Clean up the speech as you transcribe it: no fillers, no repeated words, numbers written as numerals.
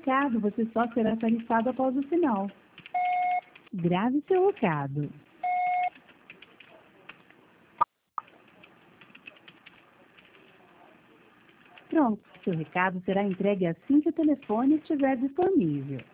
recado, você só será tarifado após o sinal. Grave seu recado. Pronto, seu recado será entregue assim que o telefone estiver disponível.